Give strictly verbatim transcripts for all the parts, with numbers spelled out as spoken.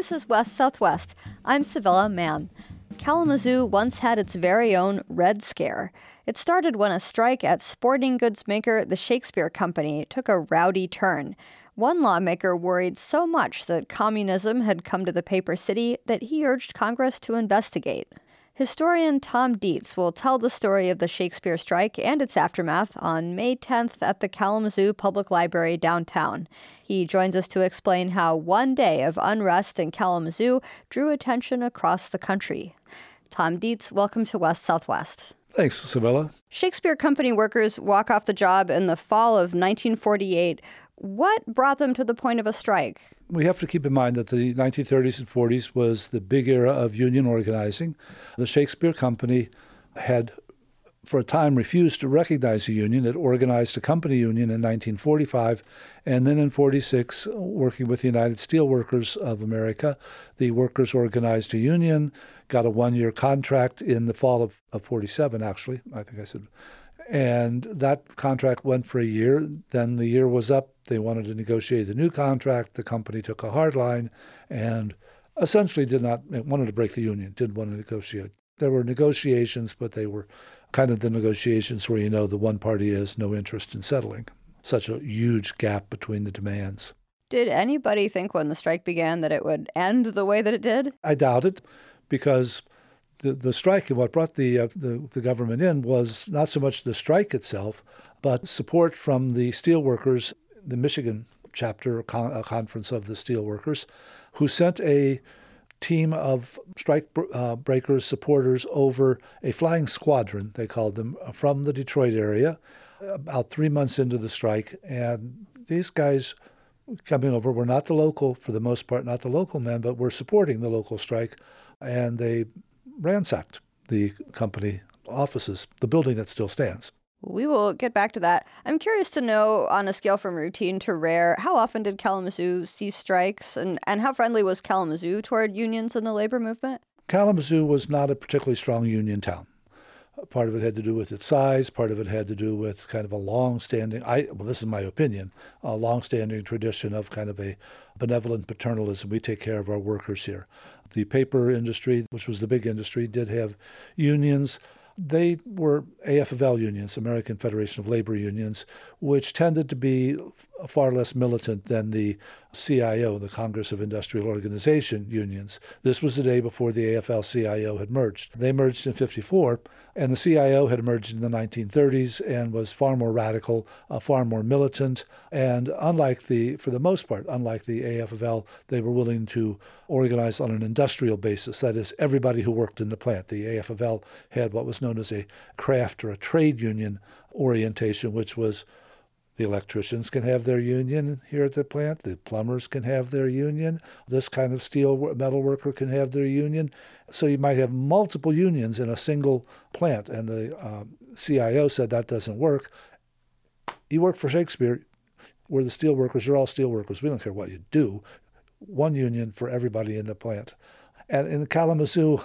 this is West Southwest. I'm Savella Mann. Kalamazoo once had its very own Red Scare. It started when a strike at sporting goods maker the Shakespeare Company took a rowdy turn. One lawmaker worried so much that communism had come to the paper city that he urged Congress to investigate. Historian Tom Dietz will tell the story of the Shakespeare strike and its aftermath on May tenth at the Kalamazoo Public Library downtown. He joins us to explain how one day of unrest in Kalamazoo drew attention across the country. Tom Dietz, welcome to West Southwest. Thanks, Savella. Shakespeare Company workers walk off the job in the fall of nineteen forty-eight. What brought them to the point of a strike? We have to keep in mind that the nineteen thirties and forties was the big era of union organizing. The Shakespeare Company had, for a time, refused to recognize a union. It organized a company union in nineteen forty-five, and then in forty-six, working with the United Steelworkers of America, the workers organized a union, got a one-year contract in the fall of, of forty-seven, actually, I think I said. And that contract went for a year. Then the year was up. They wanted to negotiate a new contract. The company took a hard line and essentially did not wanted to break the union, didn't want to negotiate. There were negotiations, but they were kind of the negotiations where, you know, the one party has no interest in settling. Such a huge gap between the demands. Did anybody think when the strike began that it would end the way that it did? I doubt it, because The, the strike and what brought the, uh, the the government in was not so much the strike itself, but support from the steelworkers, the Michigan chapter, a, con- a conference of the steelworkers, who sent a team of strike uh, breakers, supporters over a flying squadron, they called them, from the Detroit area, about three months into the strike. And these guys coming over were not the local, for the most part, not the local men, but were supporting the local strike. And they ransacked the company offices, the building that still stands. We will get back to that. I'm curious to know, on a scale from routine to rare, how often did Kalamazoo see strikes, and, and how friendly was Kalamazoo toward unions and the labor movement? Kalamazoo was not a particularly strong union town. Part of it had to do with its size. Part of it had to do with kind of a long-standing, I well, this is my opinion, a long-standing tradition of kind of a benevolent paternalism. We take care of our workers here. The paper industry, which was the big industry, did have unions. They were A F L unions, American Federation of Labor Unions, which tended to be far less militant than the C I O, the Congress of Industrial Organization unions. This was the day before the A F L C I O had merged. They merged in fifty-four, and the C I O had emerged in the nineteen thirties and was far more radical, uh, far more militant. And unlike the, for the most part, unlike the A F L, they were willing to organize on an industrial basis. That is, everybody who worked in the plant. The A F L had what was known as a craft or a trade union orientation, which was the electricians can have their union here at the plant. The plumbers can have their union. This kind of steel metal worker can have their union. So you might have multiple unions in a single plant. And the um, C I O said that doesn't work. You work for Shakespeare, where the steel workers are all steel workers. We don't care what you do. One union for everybody in the plant. And in Kalamazoo,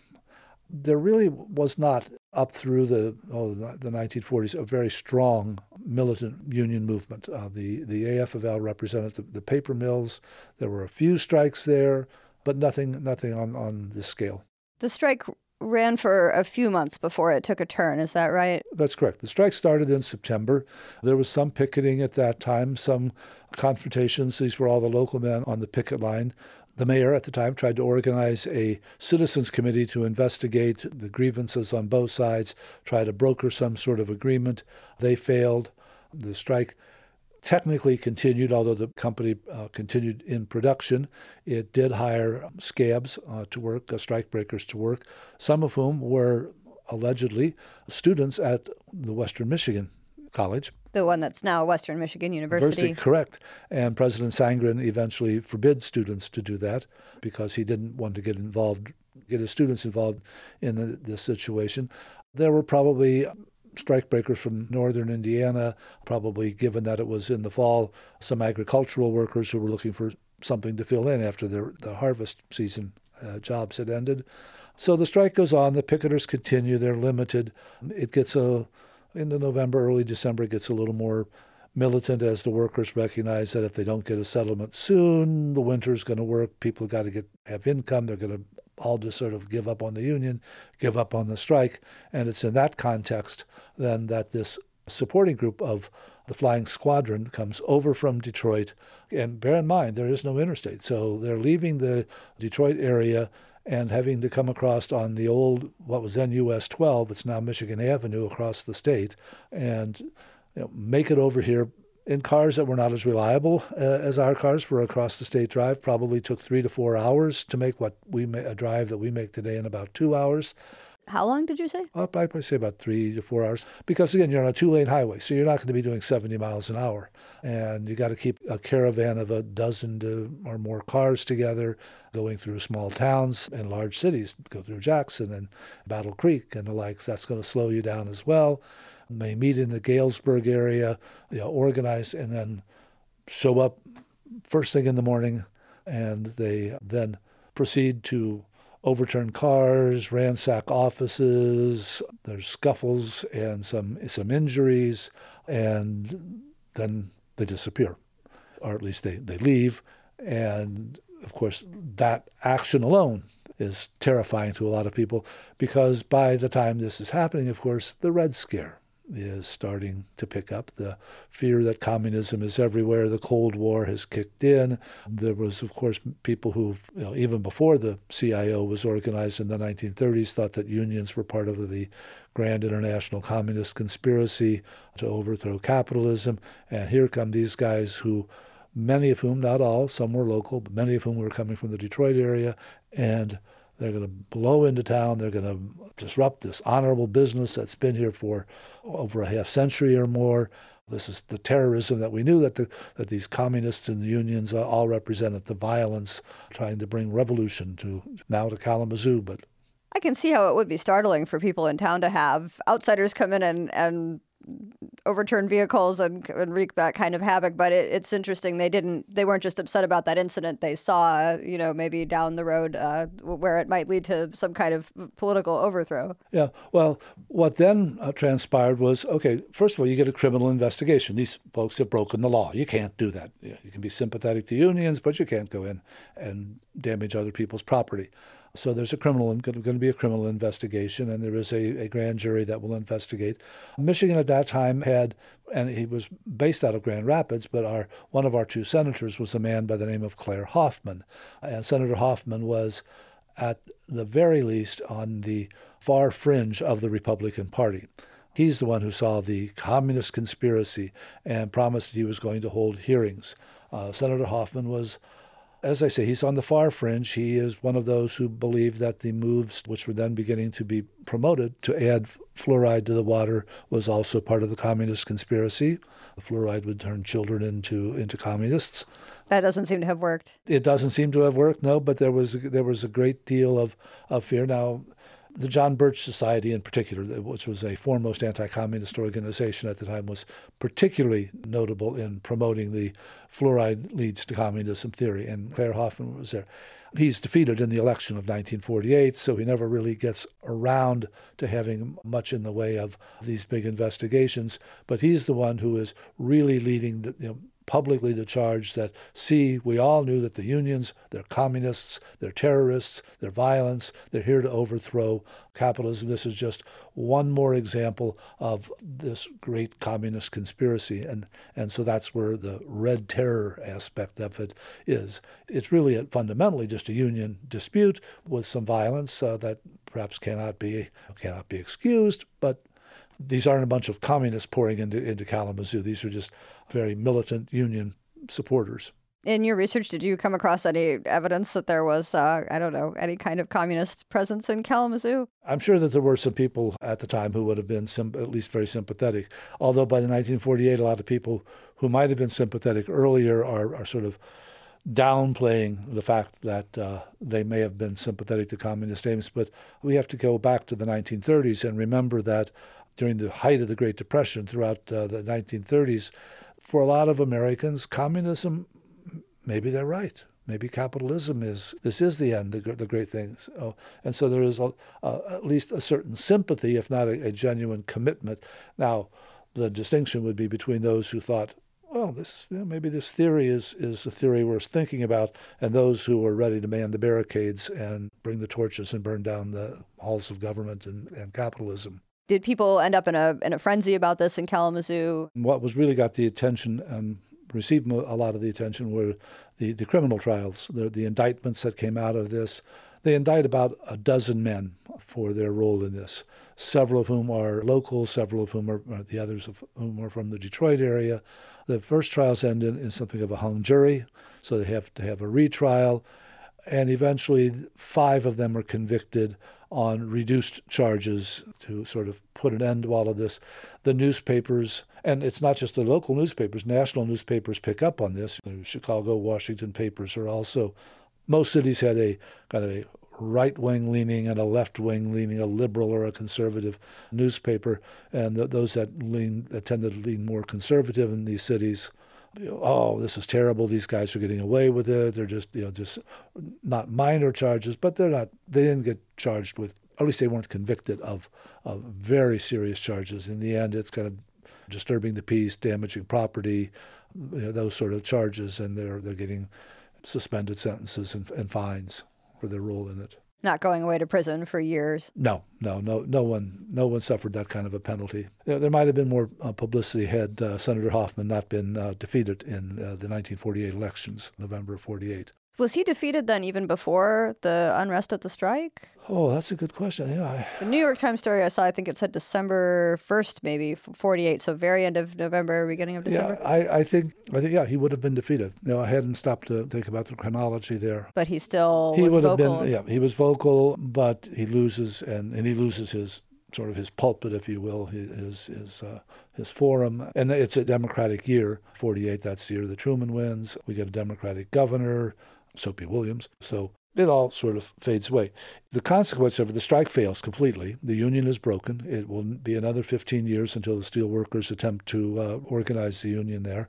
there really was not, up through the oh, the nineteen forties, a very strong militant union movement. Uh, the, the A F L represented the, the paper mills. There were a few strikes there, but nothing nothing on, on this scale. The strike ran for a few months before it took a turn, is that right? That's correct. The strike started in September. There was some picketing at that time, some confrontations. These were all the local men on the picket line. The mayor at the time tried to organize a citizens committee to investigate the grievances on both sides, try to broker some sort of agreement. They failed. The strike technically continued, although the company uh, continued in production. It did hire scabs uh, to work, uh, strikebreakers to work, some of whom were allegedly students at the Western Michigan College. The one that's now Western Michigan University. University, correct. And President Sangren eventually forbid students to do that because he didn't want to get involved, get his students involved in the, the situation. There were probably strikebreakers from northern Indiana, probably, given that it was in the fall, some agricultural workers who were looking for something to fill in after their, the harvest season uh, jobs had ended. So the strike goes on. The picketers continue. They're limited. It gets a, into November, early December, it gets a little more militant as the workers recognize that if they don't get a settlement soon, the winter's going to work. People got to get have income. They're going to all just sort of give up on the union, give up on the strike. And it's in that context then that this supporting group of the Flying Squadron comes over from Detroit. And bear in mind, there is no interstate. So they're leaving the Detroit area and having to come across on the old, what was then U S twelve, it's now Michigan Avenue across the state, and you know, make it over here in cars that were not as reliable uh, as our cars for across the state drive. Probably took three to four hours to make what we ma- a drive that we make today in about two hours. How long did you say? I'll probably say about three to four hours. Because, again, you're on a two-lane highway, so you're not going to be doing seventy miles an hour. And you got to keep a caravan of a dozen to, or more cars together, going through small towns and large cities, go through Jackson and Battle Creek and the likes. That's going to slow you down as well. They meet in the Galesburg area, you know, organize, and then show up first thing in the morning, and they then proceed to overturn cars, ransack offices. There's scuffles and some some injuries, and then they disappear, or at least they, they leave. And of course, that action alone is terrifying to a lot of people, because by the time this is happening, of course, the Red Scare is starting to pick up. The fear that communism is everywhere. The Cold War has kicked in. There was, of course, people who, you know, even before the C I O was organized in the nineteen thirties, thought that unions were part of the grand international communist conspiracy to overthrow capitalism. And here come these guys who, many of whom, not all, some were local, but many of whom were coming from the Detroit area, and they're going to blow into town. They're going to disrupt this honorable business that's been here for over a half century or more. This is the terrorism that we knew that the, that these communists and the unions all represented, the violence, trying to bring revolution to now to Kalamazoo. But I can see how it would be startling for people in town to have outsiders come in and, and overturn vehicles and, and wreak that kind of havoc. But it, it's interesting. They didn't, they weren't just upset about that incident. They saw, you know, maybe down the road uh, where it might lead to some kind of political overthrow. Yeah. Well, what then uh, transpired was, okay, first of all, you get a criminal investigation. These folks have broken the law. You can't do that. You can be sympathetic to unions, but you can't go in and damage other people's property. So there's a criminal, going to be a criminal investigation, and there is a, a grand jury that will investigate. Michigan at that time had, and he was based out of Grand Rapids, but our one of our two senators was a man by the name of Claire Hoffman. And Senator Hoffman was, at the very least, on the far fringe of the Republican Party. He's the one who saw the communist conspiracy and promised he was going to hold hearings. Uh, Senator Hoffman was, as I say, he's on the far fringe. He is one of those who believed that the moves, which were then beginning to be promoted to add fluoride to the water, was also part of the communist conspiracy. The fluoride would turn children into into communists. That doesn't seem to have worked. It doesn't seem to have worked, no, but there was there was a great deal of, of fear. Now, the John Birch Society in particular, which was a foremost anti-communist organization at the time, was particularly notable in promoting the fluoride leads to communism theory, and Claire Hoffman was there. He's defeated in the election of nineteen forty-eight, so he never really gets around to having much in the way of these big investigations, but he's the one who is really leading the, you know, publicly the charge that, see, we all knew that the unions, they're communists, they're terrorists, they're violence, they're here to overthrow capitalism. This is just one more example of this great communist conspiracy. And, and so that's where the red terror aspect of it is. It's really a, fundamentally just a union dispute with some violence uh, that perhaps cannot be cannot be excused, but these aren't a bunch of communists pouring into, into Kalamazoo. These are just very militant union supporters. In your research, did you come across any evidence that there was, uh, I don't know, any kind of communist presence in Kalamazoo? I'm sure that there were some people at the time who would have been sim- at least very sympathetic. Although by the nineteen forty-eight, a lot of people who might have been sympathetic earlier are, are sort of downplaying the fact that uh, they may have been sympathetic to communist aims. But we have to go back to the nineteen thirties and remember that during the height of the Great Depression throughout uh, the nineteen thirties, for a lot of Americans, communism, maybe they're right. Maybe capitalism is, this is the end, the, the great things. Oh, and so there is a, uh, at least a certain sympathy, if not a, a genuine commitment. Now, the distinction would be between those who thought well, this you know, maybe this theory is, is a theory worth thinking about, and those who were ready to man the barricades and bring the torches and burn down the halls of government and, and capitalism. Did people end up in a in a frenzy about this in Kalamazoo? What was really got the attention and received a lot of the attention were the, the criminal trials, the, the indictments that came out of this. They indict about a dozen men for their role in this, several of whom are local, several of whom are, the others of whom are from the Detroit area. The first trials end in, in something of a hung jury, so they have to have a retrial, and eventually five of them are convicted on reduced charges to sort of put an end to all of this. The newspapers, and it's not just the local newspapers, national newspapers pick up on this. The Chicago, Washington papers are also, most cities had a kind of a right-wing leaning and a left-wing leaning, a liberal or a conservative newspaper, and th- those that lean that tended to lean more conservative in these cities, you know, oh, this is terrible. These guys are getting away with it. They're just, you know, just not minor charges, but they're not. They didn't get charged with, or at least they weren't convicted of, of very serious charges. In the end, it's kind of disturbing the peace, damaging property, you know, those sort of charges, and they're they're getting suspended sentences and, and fines for their role in it. Not going away to prison for years. No, no, no, no one, no one suffered that kind of a penalty. There, there might have been more uh, publicity had uh, Senator Hoffman not been uh, defeated in uh, the nineteen forty-eight elections, November of forty-eight. Was he defeated then even before the unrest at the strike? Oh, that's a good question. Yeah, I... The New York Times story I saw, I think it said December first, maybe forty-eight. So very end of November, beginning of December. Yeah, I, I think, I think, yeah, he would have been defeated. You know, I hadn't stopped to think about the chronology there. But he still he was would vocal. Have been, yeah, he was vocal, but he loses, and, and he loses his sort of his pulpit, if you will, his his uh, his forum. And it's a Democratic year, forty-eight. That's the year that Truman wins. We get a Democratic governor, Soapy Williams. So it all sort of fades away. The consequence of it, the strike fails completely. The union is broken. It will be another fifteen years until the steel workers attempt to uh, organize the union there.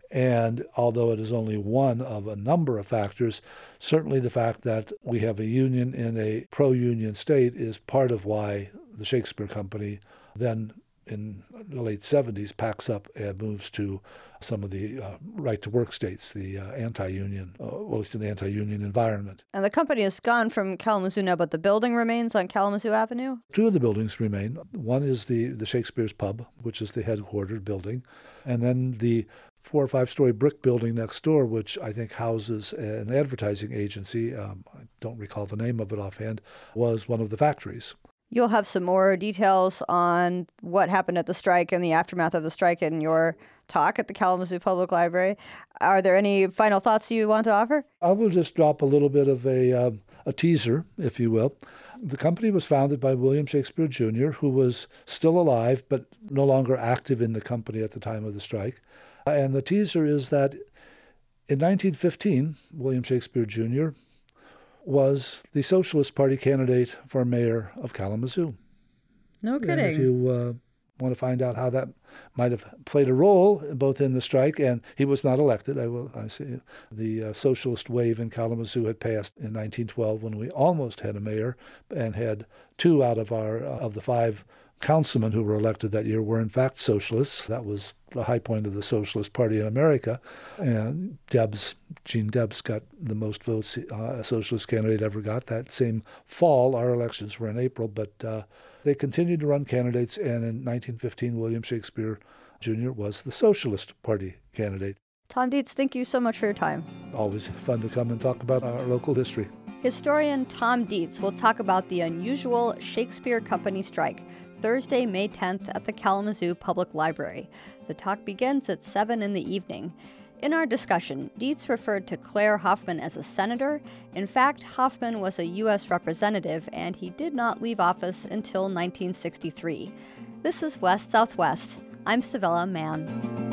And although it is only one of a number of factors, certainly the fact that we have a union in a pro-union state is part of why the Shakespeare Company then in the late seventies packs up and moves to some of the uh, right-to-work states, the uh, anti-union, uh, well, at least in the anti-union environment. And the company has gone from Kalamazoo now, but the building remains on Kalamazoo Avenue? Two of the buildings remain. One is the, the Shakespeare's Pub, which is the headquartered building, and then the four or five-story brick building next door, which I think houses an advertising agency, um, I don't recall the name of it offhand, was one of the factories. You'll have some more details on what happened at the strike and the aftermath of the strike in your talk at the Kalamazoo Public Library. Are there any final thoughts you want to offer? I will just drop a little bit of a, uh, a teaser, if you will. The company was founded by William Shakespeare Junior, who was still alive but no longer active in the company at the time of the strike. And the teaser is that in nineteen fifteen, William Shakespeare Junior was the Socialist Party candidate for mayor of Kalamazoo. No kidding. And if you uh, want to find out how that might have played a role both in the strike, and he was not elected. I will. I see the uh, socialist wave in Kalamazoo had passed in nineteen twelve when we almost had a mayor and had two out of our uh, of the five councilmen who were elected that year were in fact socialists. That was the high point of the Socialist Party in America. And Debs, Gene Debs got the most votes uh, a socialist candidate ever got. That same fall, our elections were in April, but uh, they continued to run candidates, and in nineteen fifteen, William Shakespeare Junior was the Socialist Party candidate. Tom Dietz, thank you so much for your time. Always fun to come and talk about our local history. Historian Tom Dietz will talk about the unusual Shakespeare Company strike, Thursday, May tenth at the Kalamazoo Public Library. The talk begins at seven in the evening. In our discussion, Dietz referred to Claire Hoffman as a senator. In fact, Hoffman was a U S representative, and he did not leave office until nineteen sixty-three. This is West Southwest. I'm Savella Mann.